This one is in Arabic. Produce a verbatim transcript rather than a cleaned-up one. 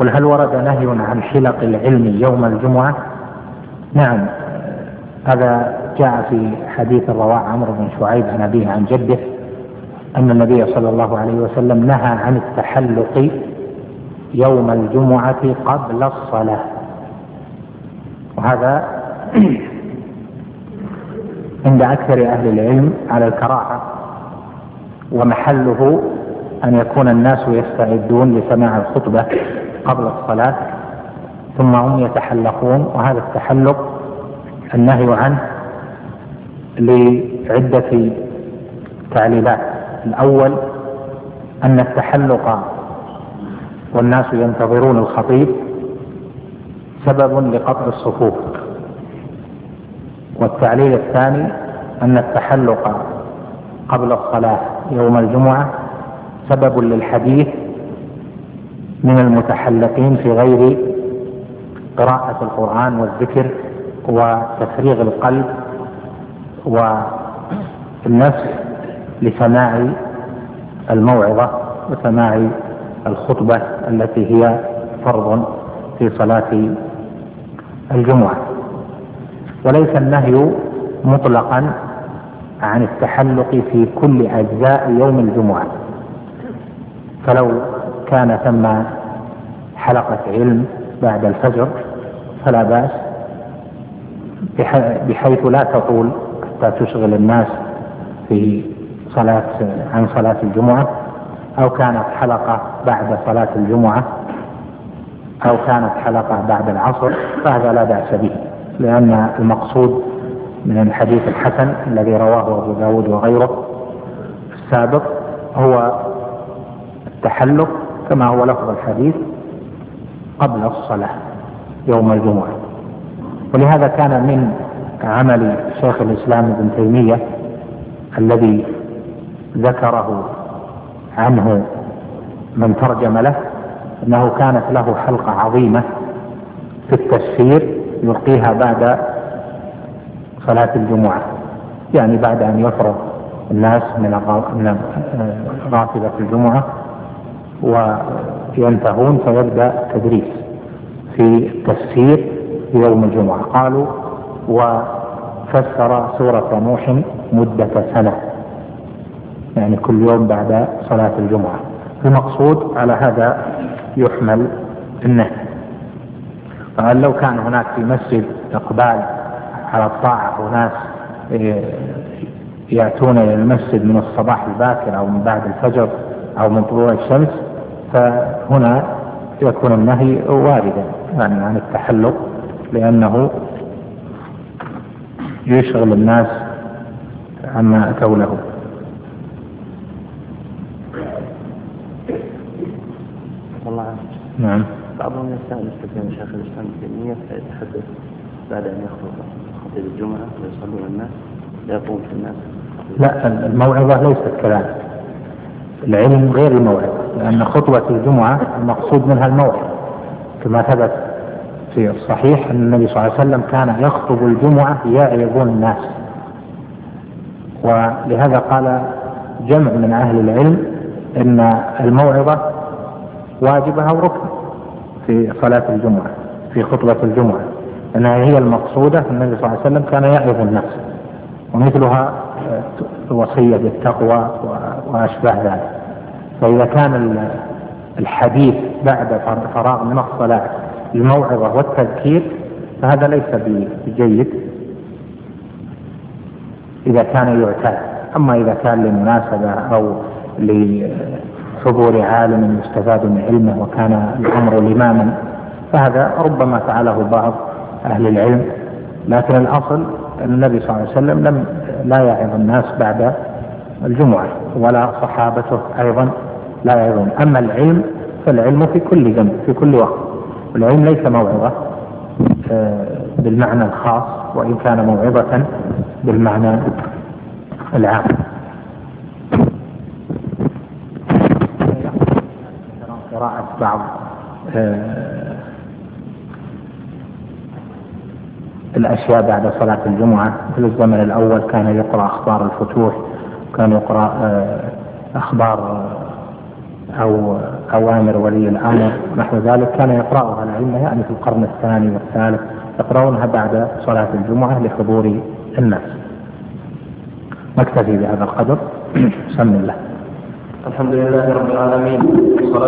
قل هل ورد نهي عن حلق العلم يوم الجمعة؟ نعم، هذا جاء في حديث رواه عمرو بن شعيب عن أبيه عن جده أن النبي صلى الله عليه وسلم نهى عن التحلق يوم الجمعة قبل الصلاة، وهذا عند أكثر أهل العلم على الكراهة، ومحله أن يكون الناس يستعدون لسماع الخطبة قبل الصلاة ثم هم يتحلقون، وهذا التحلق النهي عنه لعدة تعليلات. الأول أن التحلق والناس ينتظرون الخطيب سبب لقطع الصفوف، والتعليل الثاني أن التحلق قبل الصلاة يوم الجمعة سبب للحديث من المتحلقين في غير قراءة القرآن والذكر وتفريغ القلب والنفس لسماع الموعظة وسماع الخطبة التي هي فرض في صلاة الجمعة. وليس النهي مطلقا عن التحلق في كل أجزاء يوم الجمعة، فلو كان ثم حلقة علم بعد الفجر فلا بأس، بحيث لا تطول حتى تشغل الناس في صلاة عن صلاة الجمعة، أو كانت حلقة بعد صلاة الجمعة، أو كانت حلقة بعد العصر، فهذا لا بأس به، لأن المقصود من الحديث الحسن الذي رواه أبو داود وغيره السابق هو التحلق كما هو لفظ الحديث قبل الصلاة يوم الجمعة. ولهذا كان من عمل شيخ الإسلام ابن تيمية الذي ذكره عنه من ترجم له أنه كانت له حلقة عظيمة في التسفير يلقيها بعد صلاة الجمعة، يعني بعد أن يفرغ الناس من راتبة الجمعة وينتهون فيبدأ تدريس في التفسير في يوم الجمعة. قالوا وفسر سورة نوح مدة سنة، يعني كل يوم بعد صلاة الجمعة. المقصود على هذا يحمل النهي. فقال لو كان هناك في مسجد إقبال على الطاعة وناس يأتون إلى المسجد من الصباح الباكر أو من بعد الفجر أو من طلوع الشمس، فهنا يكون النهي واردا يعني عن التحلق، لأنه يشغل الناس عما أتوا له. والله نعم. بعضهم يستعمل استخدام شيخ الإسلام ابن تيمية فيتحدث بعد أن يخطب خطيب الجمعة ويصلون الناس يقوم في الناس. لا، الموعظة ليست كذلك، العلم غير الموعظة، لأن خطبة الجمعة المقصود منها الموعظة، كما ثبت في الصحيح أن النبي صلى الله عليه وسلم كان يخطب الجمعة يعظ الناس. ولهذا قال جمع من أهل العلم أن الموعظة واجبة أو ركن في صلاة الجمعة في خطبة الجمعة، أنها هي المقصودة. النبي صلى الله عليه وسلم كان يعظ الناس، ومثلها الوصية بالتقوى وأشباه ذلك. فإذا كان الحديث بعد فراغ من الصلاة الموعظة والتذكير فهذا ليس بجيد إذا كان يعتاد. أما إذا كان لمناسبة أو لحضور عالم يستفاد من علمه وكان الأمر لماما فهذا ربما فعله بعض أهل العلم، لكن الأصل أن النبي صلى الله عليه وسلم لم لا يعظ الناس بعد الجمعة ولا صحابته أيضا لا يعظون. أما العلم فالعلم في كل جنب في كل وقت، والعلم ليس موعظة بالمعنى الخاص وإن كان موعظة بالمعنى العام. قراءة بعض الأشياء بعد صلاة الجمعة. في الزمن الأول كان يقرأ أخبار الفتوح، كان يقرأ أخبار أو أوامر ولي الأمر ونحو ذلك كان يقرأها الأئمة يعني في القرن الثاني والثالث، يقرؤونها بعد صلاة الجمعة لحضور الناس. نكتفي بهذا القدر. بسم الله. الحمد لله رب العالمين.